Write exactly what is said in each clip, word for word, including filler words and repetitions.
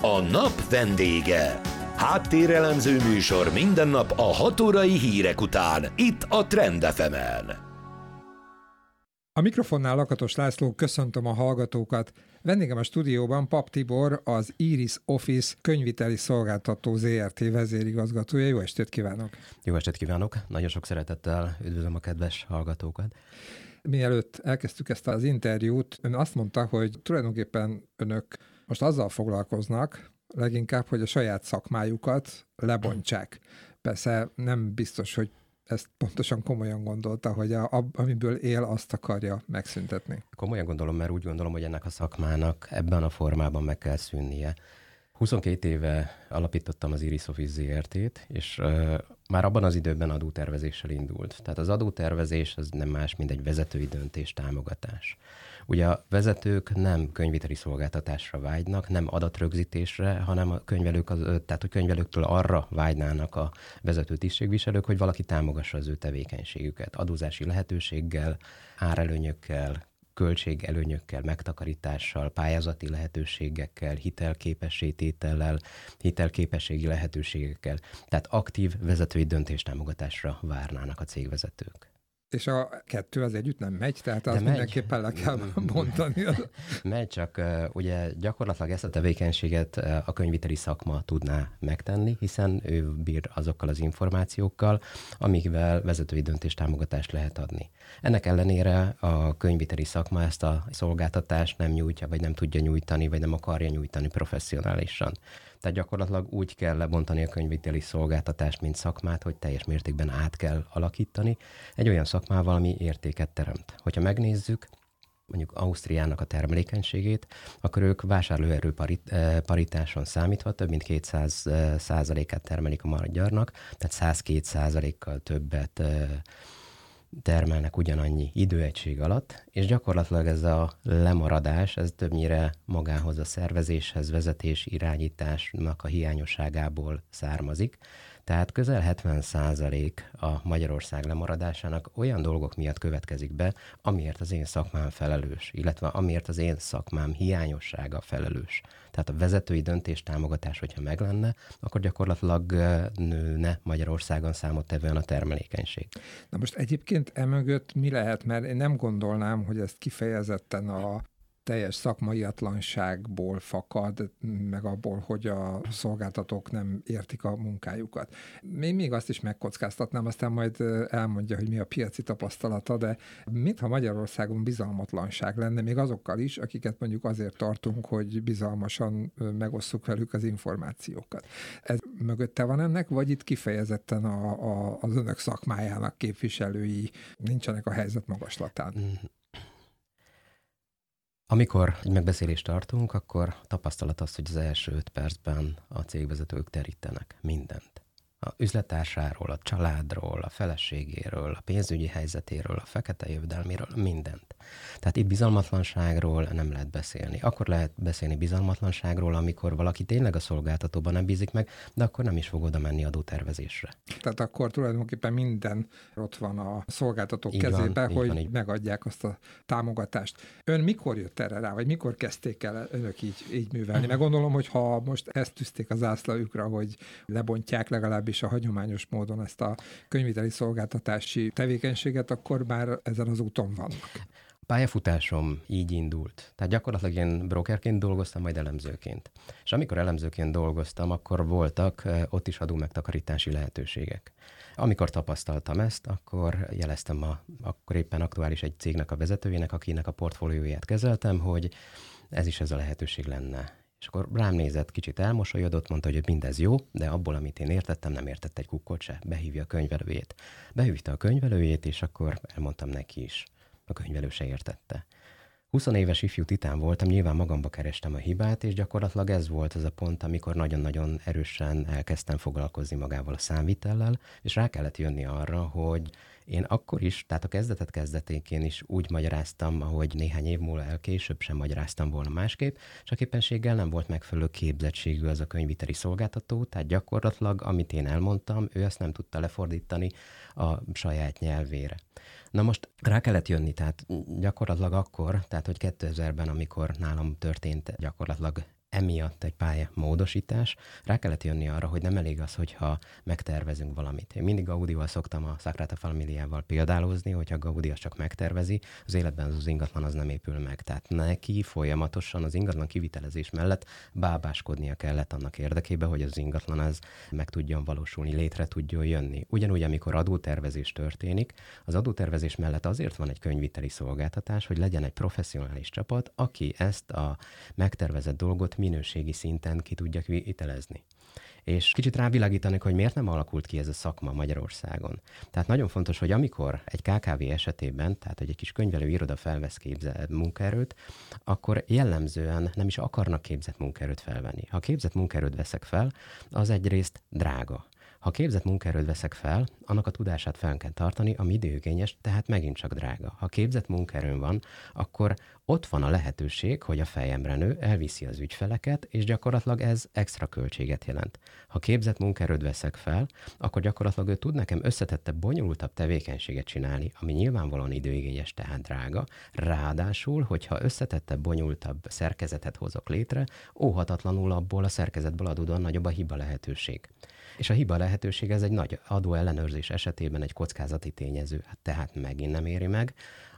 A nap vendége. Háttérelemző műsor minden nap a hat órai hírek után, itt a Trend ef emen. A mikrofonnál Lakatos László, köszöntöm a hallgatókat. Vendégem a stúdióban Papp Tibor, az Iris Office könyvviteli szolgáltató zé er té vezérigazgatója. Jó estét kívánok! Jó estét kívánok! Nagyon sok szeretettel üdvözlöm a kedves hallgatókat. Mielőtt elkezdtük ezt az interjút, ön azt mondta, hogy tulajdonképpen önök most azzal foglalkoznak, leginkább, hogy a saját szakmájukat lebontsák. Persze nem biztos, hogy ezt pontosan komolyan gondolta, hogy a, a, amiből él, azt akarja megszüntetni. Komolyan gondolom, mert úgy gondolom, hogy ennek a szakmának ebben a formában meg kell szűnnie. huszonkét éve alapítottam az Iris Office zé er té-t, és uh, már abban az időben adótervezéssel indult. Tehát az adótervezés az nem más, mint egy vezetői döntés támogatás. Ugye a vezetők nem könyvviteli szolgáltatásra vágynak, nem adatrögzítésre, hanem a könyvelők, az, tehát a könyvelőktől arra vágynának a vezető tisztségviselők, hogy valaki támogassa az ő tevékenységüket adózási lehetőséggel, árelőnyökkel, költségelőnyökkel, megtakarítással, pályázati lehetőségekkel, hitelképességtétellel, hitelképességi lehetőségekkel. Tehát aktív vezetői döntéstámogatásra várnának a cégvezetők. És a kettő az együtt nem megy? Tehát azt megy. mindenképpen le kell mondani. Megy, csak uh, ugye gyakorlatilag ezt a tevékenységet uh, a könyvviteli szakma tudná megtenni, hiszen ő bír azokkal az információkkal, amikvel vezetői döntéstámogatást lehet adni. Ennek ellenére a könyvviteli szakma ezt a szolgáltatást nem nyújtja, vagy nem tudja nyújtani, vagy nem akarja nyújtani professzionálisan. Tehát gyakorlatilag úgy kell lebontani a könyvviteli szolgáltatást, mint szakmát, hogy teljes mértékben át kell alakítani egy olyan szakmával, ami értéket teremt. Hogyha megnézzük mondjuk Ausztriának a termelékenységét, akkor ők vásárlóerő parit, paritáson számítva több mint kétszáz százalékát termelik a magyarnak, tehát százkettő százalékkal többet termelnek ugyanannyi időegység alatt, és gyakorlatilag ez a lemaradás, ez többnyire magához a szervezéshez, vezetés, irányításnak a hiányosságából származik. Tehát közel hetven százalék a Magyarország lemaradásának olyan dolgok miatt következik be, amiért az én szakmám felelős, illetve amiért az én szakmám hiányossága felelős. Tehát a vezetői döntéstámogatás, hogyha meg lenne, akkor gyakorlatilag nőne Magyarországon számottevően a termelékenység. Na most egyébként emögött mi lehet, mert én nem gondolnám, hogy ezt kifejezetten a teljes szakmaiatlanságból fakad, meg abból, hogy a szolgáltatók nem értik a munkájukat. Én még azt is megkockáztatnám, aztán majd elmondja, hogy mi a piaci tapasztalata, de mintha Magyarországon bizalmatlanság lenne, még azokkal is, akiket mondjuk azért tartunk, hogy bizalmasan megosszuk velük az információkat. Ez mögötte van ennek, vagy itt kifejezetten a, a, az önök szakmájának képviselői nincsenek a helyzet magaslatán? Mm. Amikor egy megbeszélést tartunk, akkor tapasztalat az, hogy az első öt percben a cégvezetők terítenek mindent. A üzlettársáról, a családról, a feleségéről, a pénzügyi helyzetéről, a fekete jövedelméről, mindent. Tehát itt bizalmatlanságról nem lehet beszélni. Akkor lehet beszélni bizalmatlanságról, amikor valaki tényleg a szolgáltatóban nem bízik meg, de akkor nem is fog oda menni adótervezésre. Tehát akkor tulajdonképpen minden ott van a szolgáltatók így kezében, van, hogy van, megadják azt a támogatást. Ön mikor jött erre rá, vagy mikor kezdték el önök így, így művelni? Meg gondolom, hogy ha most ezt tűzték az zászlajukra, hogy lebontják legalábbis a hagyományos módon ezt a könyvviteli szolgáltatási tevékenységet, akkor már ezen az úton vannak. A pályafutásom így indult. Tehát gyakorlatilag én brokerként dolgoztam, majd elemzőként. És amikor elemzőként dolgoztam, akkor voltak ott is adómegtakarítási lehetőségek. Amikor tapasztaltam ezt, akkor jeleztem a, akkor éppen aktuális egy cégnek a vezetőjének, akinek a portfólióját kezeltem, hogy ez is ez a lehetőség lenne. És akkor rám nézett, kicsit elmosolyodott, mondta, hogy mindez jó, de abból, amit én értettem, nem értett egy kukkot se. Behívja a könyvelőjét. Behívta a könyvelőjét, és akkor elmondtam neki is. A könyvelő se értette. húsz éves ifjú titán voltam, nyilván magamba kerestem a hibát, és gyakorlatilag ez volt az a pont, amikor nagyon-nagyon erősen elkezdtem foglalkozni magával a számvitellel, és rá kellett jönni arra, hogy én akkor is, tehát a kezdetet kezdetékén is úgy magyaráztam, ahogy néhány év múlva elkésőbb sem magyaráztam volna másképp, csak éppenséggel nem volt megfelelő képzettségű az a könyvviteli szolgáltató, tehát gyakorlatilag, amit én elmondtam, ő azt nem tudta lefordítani a saját nyelvére. Na most rá kellett jönni, tehát gyakorlatilag akkor, tehát hogy kétezerben, amikor nálam történt gyakorlatilag emiatt egy pályamódosítás. Rá kellett jönni arra, hogy nem elég az, hogyha megtervezünk valamit. Én mindig Gaudival szoktam a Sagrada Familiával példálozni, hogyha Gaudi azt csak megtervezi, az életben az, az ingatlan az nem épül meg. Tehát neki folyamatosan az ingatlan kivitelezés mellett bábáskodnia kellett annak érdekében, hogy az ingatlan az meg tudjon valósulni, létre tudjon jönni. Ugyanúgy, amikor adótervezés történik, az adótervezés mellett azért van egy könyvviteli szolgáltatás, hogy legyen egy professzionális csapat, aki ezt a megtervezett dolgot minőségi szinten ki tudja vitelezni. És kicsit rávilágítanak, hogy miért nem alakult ki ez a szakma Magyarországon. Tehát nagyon fontos, hogy amikor egy ká ká vé esetében, tehát hogy egy kis könyvelő iroda felvesz képzett munkaerőt, akkor jellemzően nem is akarnak képzett munkaerőt felvenni. Ha képzett munkaerőt veszek fel, az egyrészt drága. Ha képzett munkaerőt veszek fel, annak a tudását fel kell tartani, ami időigényes, tehát megint csak drága. Ha képzett munkaerőn van, akkor ott van a lehetőség, hogy a fejemre nő, elviszi az ügyfeleket, és gyakorlatilag ez extra költséget jelent. Ha képzett munkaerőt veszek fel, akkor gyakorlatilag ő tud nekem összetettebb, bonyolultabb tevékenységet csinálni, ami nyilvánvalóan időigényes, tehát drága. Ráadásul, hogyha összetettebb, bonyolultabb szerkezetet hozok létre, óhatatlanul abból a szerkezetből adódóan nagyobb a hiba lehetőség. És a hiba lehetőség ez egy nagy adóellenőrzés esetében egy kockázati tényező, tehát megint nem éri meg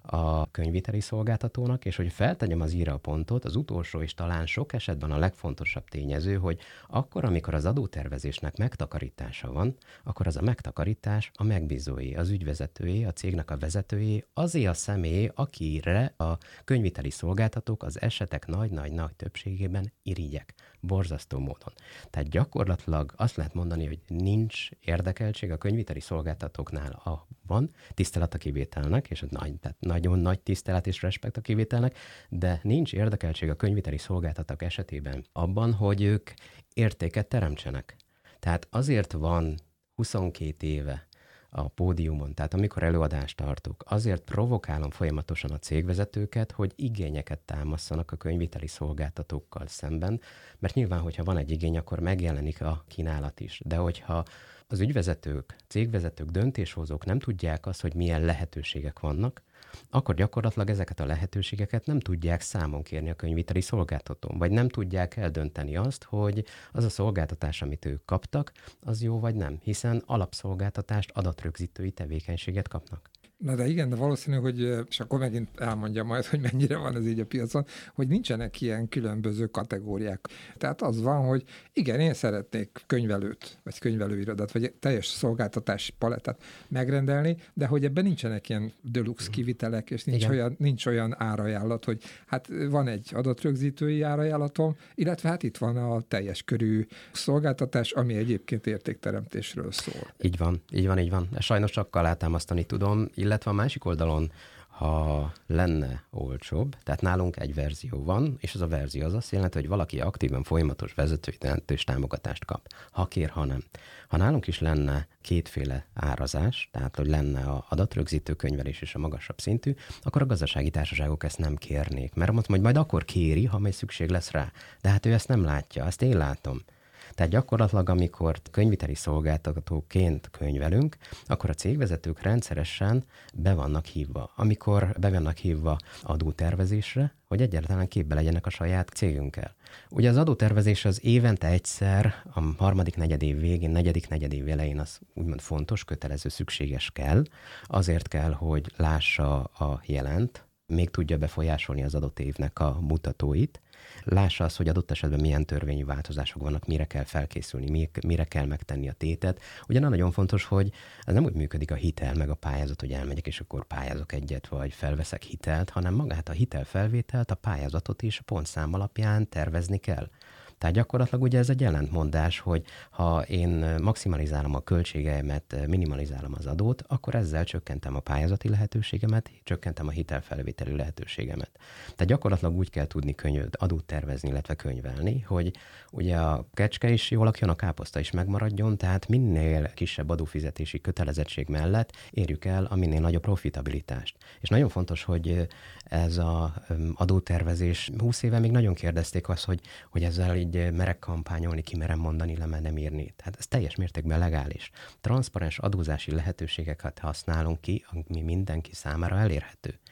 a könyvviteli szolgáltatónak, és hogy feltegyem az íra a pontot, az utolsó és talán sok esetben a legfontosabb tényező, hogy akkor, amikor az adótervezésnek megtakarítása van, akkor az a megtakarítás a megbízóé, az ügyvezetőjé, a cégnek a vezetőjé, azé a személy, akire a könyvviteli szolgáltatók az esetek nagy-nagy-nagy többségében irigyek, borzasztó módon. Tehát gyakorlatilag azt lehet mondani, hogy nincs érdekeltség a könyvviteli szolgáltatóknál, a van tisztelet a kivételnek, és nagy, tehát nagyon nagy tisztelet és respekt a kivételnek, de nincs érdekeltség a könyvviteli szolgáltatók esetében abban, hogy ők értéket teremtsenek. Tehát azért van huszonkét éve a pódiumon, tehát amikor előadást tartok, azért provokálom folyamatosan a cégvezetőket, hogy igényeket támasszanak a könyvviteli szolgáltatókkal szemben, mert nyilván, hogyha van egy igény, akkor megjelenik a kínálat is. De hogyha az ügyvezetők, cégvezetők, döntéshozók nem tudják azt, hogy milyen lehetőségek vannak, akkor gyakorlatilag ezeket a lehetőségeket nem tudják számon kérni a könyvviteli szolgáltatón, vagy nem tudják eldönteni azt, hogy az a szolgáltatás, amit ők kaptak, az jó vagy nem, hiszen alapszolgáltatást, adatrögzítői tevékenységet kapnak. Na de igen, de valószínű, hogy, és akkor megint elmondja majd, hogy mennyire van ez így a piacon, hogy nincsenek ilyen különböző kategóriák. Tehát az van, hogy igen, én szeretnék könyvelőt, vagy könyvelőirodát, vagy teljes szolgáltatási palettát megrendelni, de hogy ebben nincsenek ilyen deluxe kivitelek, és nincs olyan, nincs olyan árajánlat, hogy hát van egy adatrögzítői árajánlatom, illetve hát itt van a teljes körű szolgáltatás, ami egyébként értékteremtésről szól. Így van, így van, így van. Sajnos csak alátámasztani tudom, illetve a másik oldalon, ha lenne olcsóbb, tehát nálunk egy verzió van, és az a verzió az azt jelenti, hogy valaki aktívan folyamatos vezetői jelentős támogatást kap. Ha kér, ha nem. Ha nálunk is lenne kétféle árazás, tehát hogy lenne a adatrögzítő könyvelés és a magasabb szintű, akkor a gazdasági társaságok ezt nem kérnék. Mert mondtam, hogy majd akkor kéri, ha majd szükség lesz rá. De hát ő ezt nem látja, ezt én látom. Tehát gyakorlatilag, amikor könyvviteli szolgáltatóként könyvelünk, akkor a cégvezetők rendszeresen be vannak hívva. Amikor be vannak hívva adótervezésre, hogy egyáltalán képbe legyenek a saját cégünkkel. Ugye az adótervezés az évente egyszer, a harmadik negyedév végén, negyedik negyedév elején az úgymond fontos, kötelező, szükséges kell. Azért kell, hogy lássa a jelent, még tudja befolyásolni az adott évnek a mutatóit, lássa azt, hogy adott esetben milyen törvényi változások vannak, mire kell felkészülni, mire kell megtenni a tétet. Ugyan nagyon fontos, hogy ez nem úgy működik a hitel, meg a pályázat, hogy elmegyek, és akkor pályázok egyet, vagy felveszek hitelt, hanem magát a hitelfelvételt, a pályázatot is a pontszám alapján tervezni kell. Tehát gyakorlatilag ugye ez egy ellentmondás, hogy ha én maximalizálom a költségeimet, minimalizálom az adót, akkor ezzel csökkentem a pályázati lehetőségemet, csökkentem a hitelfelvételi lehetőségemet. Tehát gyakorlatilag úgy kell tudni könyv, adót tervezni, illetve könyvelni, hogy ugye a kecske is jól lakjon, a káposzta is megmaradjon, tehát minél kisebb adófizetési kötelezettség mellett érjük el a minél nagyobb profitabilitást. És nagyon fontos, hogy ez az adótervezés, húsz éve még nagyon kérdezték azt, hogy, hogy ezzel így merek kampányolni, ki merem mondani, le merem írni. Tehát ez teljes mértékben legális. Transzparens adózási lehetőségeket használunk ki, ami mindenki számára elérhető.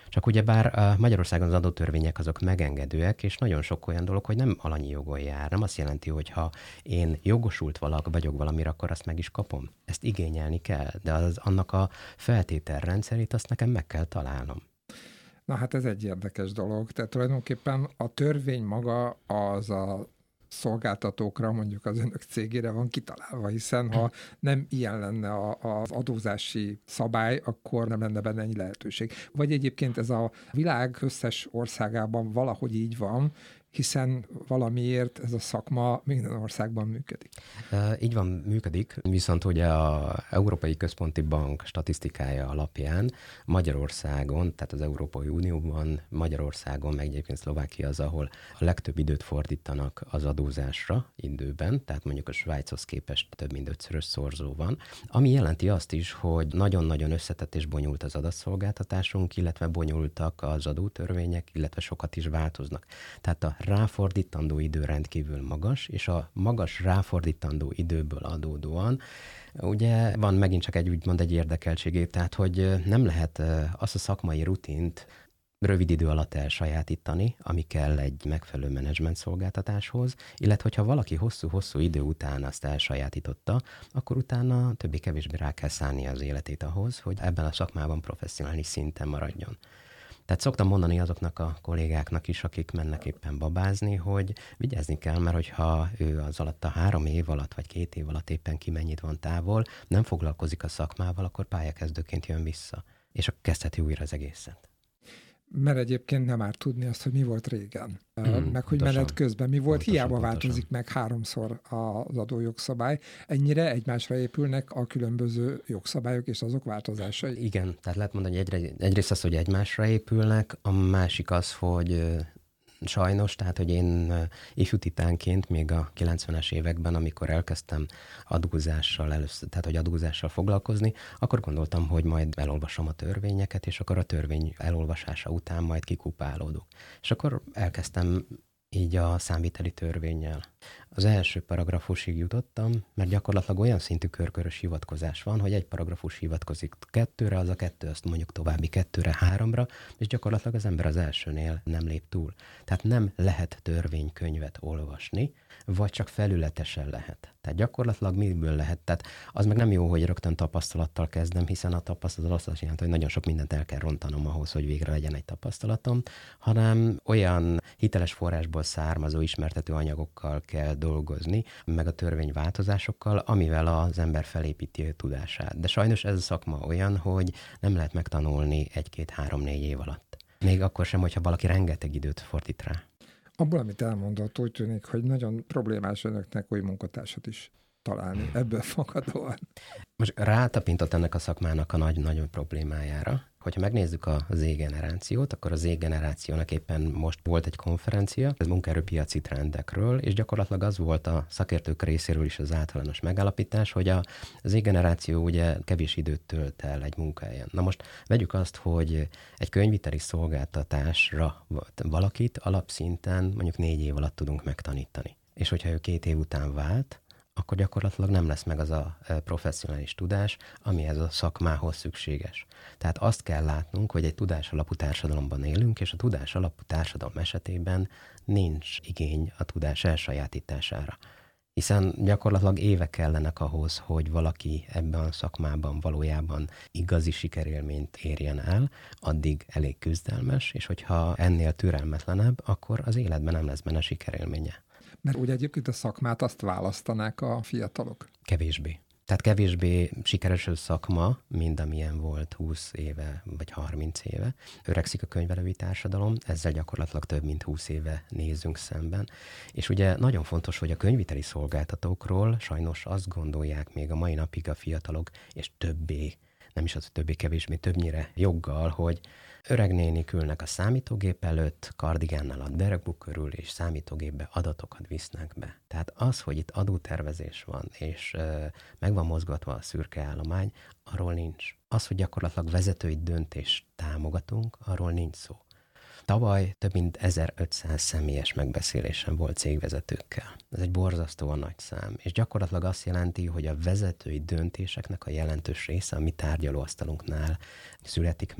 Csak ugyebár Magyarországon az adótörvények azok megengedőek, és nagyon sok olyan dolog, hogy nem alanyi jogon jár. Nem azt jelenti, hogy ha én jogosult valak vagyok valamire, akkor azt meg is kapom. Ezt igényelni kell, de az, annak a feltételrendszerét azt nekem meg kell találnom. Na hát ez egy érdekes dolog. Tehát tulajdonképpen a törvény maga az a szolgáltatókra, mondjuk az önök cégére van kitalálva, hiszen ha nem ilyen lenne a, az adózási szabály, akkor nem lenne benne ennyi lehetőség. Vagy egyébként ez a világ összes országában valahogy így van, hiszen valamiért ez a szakma minden országban működik. Így van, működik, viszont ugye a Európai Központi Bank statisztikája alapján Magyarországon, tehát az Európai Unióban, Magyarországon, meg egyébként Szlovákia az, ahol a legtöbb időt fordítanak az adózásra időben, tehát mondjuk a Svájchoz képest több mint ötszörös szorzó van, ami jelenti azt is, hogy nagyon-nagyon összetett és bonyolult az adatszolgáltatásunk, illetve bonyolultak az adótörvények, illetve sokat is változnak. Tehát a ráfordítandó idő rendkívül magas, és a magas ráfordítandó időből adódóan ugye van megint csak egy úgymond egy érdekeltségé, tehát hogy nem lehet azt a szakmai rutint rövid idő alatt elsajátítani, ami kell egy megfelelő menedzsment szolgáltatáshoz, illetve hogyha valaki hosszú-hosszú idő után azt elsajátította, akkor utána többé-kevésbé rá kell szállni az életét ahhoz, hogy ebben a szakmában professzionális szinten maradjon. Tehát szoktam mondani azoknak a kollégáknak is, akik mennek éppen babázni, hogy vigyázni kell, mert hogyha ő az alatt a három év alatt, vagy két év alatt éppen ki mennyit van távol, nem foglalkozik a szakmával, akkor pályakezdőként jön vissza, és akkor kezdheti újra az egészet. Mert egyébként nem árt tudni azt, hogy mi volt régen. Mm, meg hogy pontosan. menet közben mi volt, pontosan, hiába pontosan. változik meg háromszor az adójogszabály. Ennyire egymásra épülnek a különböző jogszabályok és azok változásai. Igen, tehát lehet mondani, hogy egyre, egyrészt az, hogy egymásra épülnek, a másik az, hogy sajnos, tehát, hogy én ifjútitánként még a kilencvenes években, amikor elkezdtem adózással először, tehát, hogy adózással foglalkozni, akkor gondoltam, hogy majd elolvasom a törvényeket, és akkor a törvény elolvasása után majd kikupálódok. És akkor elkezdtem így a számviteli törvénnyel. Az első paragrafusig jutottam, mert gyakorlatilag olyan szintű körkörös hivatkozás van, hogy egy paragrafus hivatkozik kettőre, az a kettő azt mondjuk további kettőre, háromra, és gyakorlatilag az ember az elsőnél nem lép túl. Tehát nem lehet törvénykönyvet olvasni, vagy csak felületesen lehet. Tehát gyakorlatilag miből lehet. Tehát az meg nem jó, hogy rögtön tapasztalattal kezdem, hiszen a tapasztalat azt jelenti, hogy nagyon sok mindent el kell rontanom ahhoz, hogy végre legyen egy tapasztalatom, hanem olyan hiteles forrásból származó ismertető anyagokkal kell dolgozni, meg a törvényváltozásokkal, amivel az ember felépíti a tudását. De sajnos ez a szakma olyan, hogy nem lehet megtanulni egy-két-három-négy év alatt. Még akkor sem, hogyha valaki rengeteg időt fordít rá. Abból, amit elmondott, úgy tűnik, hogy nagyon problémás önöknek új munkatársat is találni, ebből fakadóan. Most rátapintott ennek a szakmának a nagy-nagyon problémájára. Hogyha megnézzük a Z-generációt, akkor a Z-generációnak éppen most volt egy konferencia, ez munkaerőpiaci trendekről, és gyakorlatilag az volt a szakértők részéről is az általános megállapítás, hogy a Z-generáció ugye kevés időt tölt el egy munkahelyen. Na most vegyük azt, hogy egy könyviteli szolgáltatásra valakit alapszinten mondjuk négy év alatt tudunk megtanítani. És hogyha ő két év után vált, akkor gyakorlatilag nem lesz meg az a professzionális tudás, ami ez a szakmához szükséges. Tehát azt kell látnunk, hogy egy tudás alapú társadalomban élünk, és a tudás alapú társadalom esetében nincs igény a tudás elsajátítására. Hiszen gyakorlatilag évek kellenek ahhoz, hogy valaki ebben a szakmában valójában igazi sikerélményt érjen el, addig elég küzdelmes, és hogyha ennél türelmetlenebb, akkor az életben nem lesz benne sikerélménye. Mert ugye egyébként a szakmát azt választanák a fiatalok? Kevésbé. Tehát kevésbé sikeres szakma, mint amilyen volt húsz éve vagy harminc éve. Öregszik a könyvelői társadalom, ezzel gyakorlatilag több mint húsz éve nézzünk szemben. És ugye nagyon fontos, hogy a könyviteli szolgáltatókról sajnos azt gondolják még a mai napig a fiatalok, és többé, nem is az, hogy többé-kevésbé, többnyire joggal, hogy öreg nénik ülnek a számítógép előtt, kardigánnal a derekbuk körül, és számítógépbe adatokat visznek be. Tehát az, hogy itt adótervezés van, és ö, meg van mozgatva a szürke állomány, arról nincs. Az, hogy gyakorlatilag vezetői döntést támogatunk, arról nincs szó. Tavaly több mint ezerötszáz személyes megbeszélésem volt cégvezetőkkel. Ez egy borzasztóan nagy szám, és gyakorlatilag azt jelenti, hogy a vezetői döntéseknek a jelentős része a mi tárgyalóasztalunknál születik meg.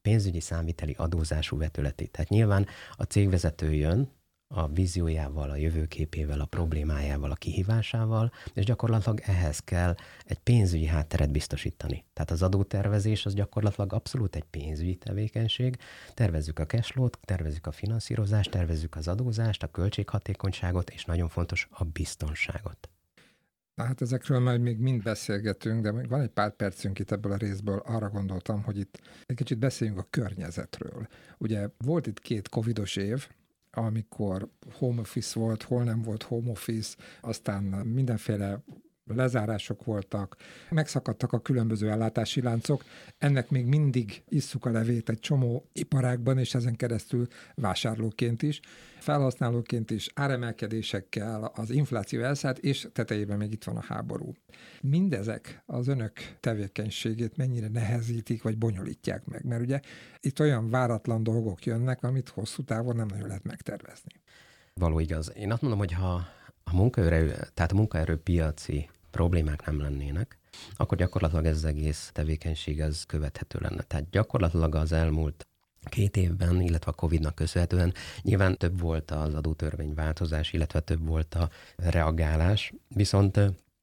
pénzügyi számviteli adózású vetületét. Tehát nyilván a cégvezető jön a víziójával, a jövőképével, a problémájával, a kihívásával, és gyakorlatilag ehhez kell egy pénzügyi hátteret biztosítani. Tehát az adótervezés az gyakorlatilag abszolút egy pénzügyi tevékenység. Tervezzük a cashflow-t, tervezzük a finanszírozást, tervezzük az adózást, a költséghatékonyságot, és nagyon fontos a biztonságot. Hát ezekről majd még mind beszélgetünk, de még van egy pár percünk itt ebből a részből, arra gondoltam, hogy itt egy kicsit beszéljünk a környezetről. Ugye volt itt két covidos év, amikor home office volt, hol nem volt home office, aztán mindenféle lezárások voltak, megszakadtak a különböző ellátási láncok, ennek még mindig isszuk a levét egy csomó iparágban, és ezen keresztül vásárlóként is, felhasználóként is, áremelkedésekkel, az infláció elszállt, és tetejében még itt van a háború. Mindezek az önök tevékenységét mennyire nehezítik, vagy bonyolítják meg? Mert ugye itt olyan váratlan dolgok jönnek, amit hosszú távon nem nagyon lehet megtervezni. Való igaz. Én azt mondom, hogy ha a munkaerő, tehát a munkaerőpiaci problémák nem lennének, akkor gyakorlatilag ez az egész tevékenység az követhető lenne. Tehát gyakorlatilag az elmúlt két évben, illetve a Covidnak köszönhetően nyilván több volt az adótörvényváltozás, illetve több volt a reagálás, viszont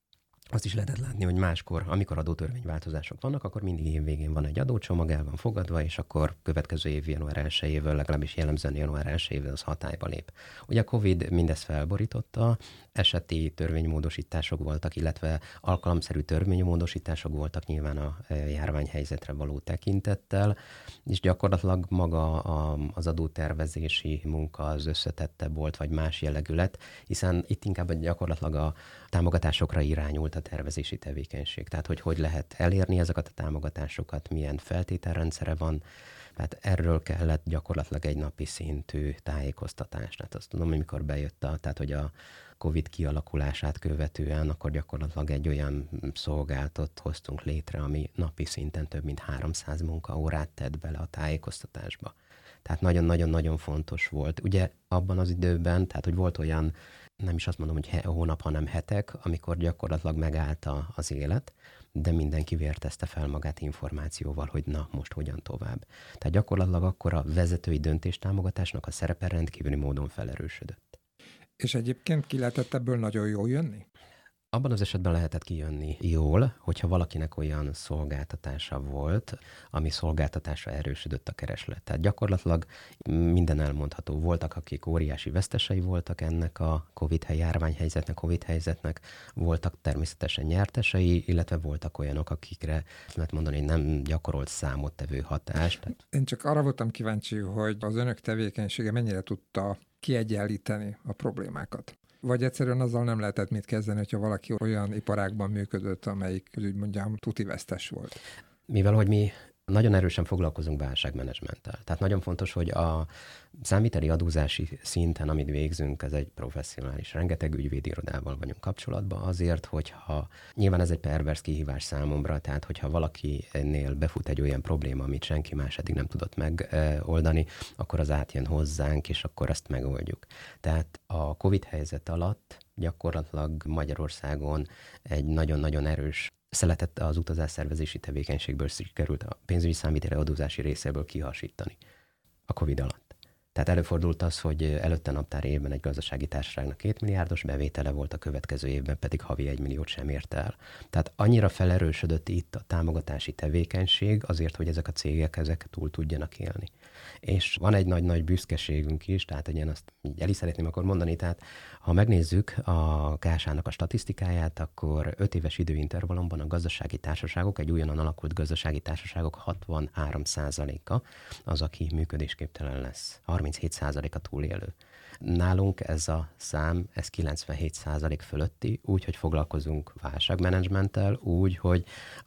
azt is lehetett látni, hogy máskor, amikor adótörvényváltozások vannak, akkor mindig év végén van egy adócsomag, el van fogadva, és akkor következő év január elsejével, legalábbis jellemzően január elsejével az hatályba lép. Ugye a Covid mindezt felborította, eseti törvénymódosítások voltak, illetve alkalomszerű törvénymódosítások voltak nyilván a járványhelyzetre való tekintettel, és gyakorlatilag maga az adótervezési munka az összetettebb volt, vagy más jellegű lett, hiszen itt inkább gyakorlatilag a támogatásokra irányult a tervezési tevékenység. Tehát, hogy hogy lehet elérni ezeket a támogatásokat, milyen feltételrendszere van. Tehát erről kellett gyakorlatilag egy napi szintű tájékoztatás. Tehát azt tudom, amikor bejött a, tehát hogy a Covid kialakulását követően, akkor gyakorlatilag egy olyan szolgáltat hoztunk létre, ami napi szinten több mint háromszáz munkaórát tett bele a tájékoztatásba. Tehát nagyon-nagyon-nagyon fontos volt. Ugye abban az időben, tehát hogy volt olyan, nem is azt mondom, hogy hónap, hanem hetek, amikor gyakorlatilag megállt az élet, de mindenki vértezte fel magát információval, hogy na, most hogyan tovább. Tehát gyakorlatilag akkor a vezetői döntéstámogatásnak a szerepe rendkívüli módon felerősödött. És egyébként ki lehetett ebből nagyon jól jönni? Abban az esetben lehetett kijönni jól, hogyha valakinek olyan szolgáltatása volt, ami szolgáltatásra erősödött a kereslet. Tehát gyakorlatilag minden elmondható. Voltak, akik óriási vesztesei voltak ennek a Covid járványhelyzetnek, Covid helyzetnek, voltak természetesen nyertesei, illetve voltak olyanok, akikre lehet mondani, hogy nem gyakorolt számottevő hatást. Én csak arra voltam kíváncsi, hogy az önök tevékenysége mennyire tudta kiegyenlíteni a problémákat. Vagy egyszerűen azzal nem lehetett mit kezdeni, hogyha valaki olyan iparágban működött, amelyik, úgy mondjam, tuti vesztes volt. Mivel, hogy mi nagyon erősen foglalkozunk válságmenedzsmenttel. Tehát nagyon fontos, hogy a számviteli adózási szinten, amit végzünk, ez egy professzionális, rengeteg ügyvédirodával vagyunk kapcsolatban azért, hogyha nyilván ez egy pervers kihívás számomra, tehát hogyha valakinél befut egy olyan probléma, amit senki más eddig nem tudott megoldani, akkor az átjön hozzánk, és akkor ezt megoldjuk. Tehát a Covid helyzet alatt gyakorlatilag Magyarországon egy nagyon-nagyon erős szeletet az utazásszervezési tevékenységből sikerült a pénzügyi számviteli adózási részéből kihasítani a Covid alatt. Tehát előfordult az, hogy előtte naptári évben egy gazdasági társaságnak két milliárdos bevétele volt, a következő évben pedig havi egy milliót sem ért el. Tehát annyira felerősödött itt a támogatási tevékenység azért, hogy ezek a cégek ezek túl tudjanak élni. És van egy nagy-nagy büszkeségünk is, tehát hogy én azt el is szeretném akkor mondani, tehát ha megnézzük a ká es á-nak a statisztikáját, akkor öt éves időintervallumban a gazdasági társaságok, egy újonnan alakult gazdasági társaságok hatvanhárom százaléka az, aki működésképtelen lesz. harminchét százaléka túlélő. Nálunk ez a szám, ez kilencvenhét százalék fölötti, úgy, hogy foglalkozunk válságmenedzsmenttel, úgy, hogy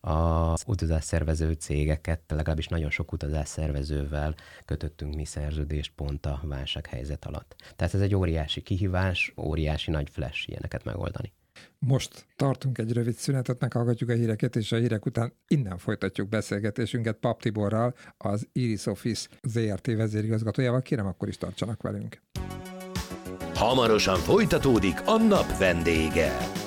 az utazásszervező cégeket, legalábbis nagyon sok utazásszervezővel kötöttünk mi szerződést pont a válsághelyzet alatt. Tehát ez egy óriási kihívás, óriási nagy flash ilyeneket megoldani. Most tartunk egy rövid szünetet, meghallgatjuk a híreket, és a hírek után innen folytatjuk beszélgetésünket Papp Tiborral, az Iris Office zé er té vezérigazgatójával. Kérem, akkor is tartsanak velünk. Hamarosan folytatódik a nap vendége.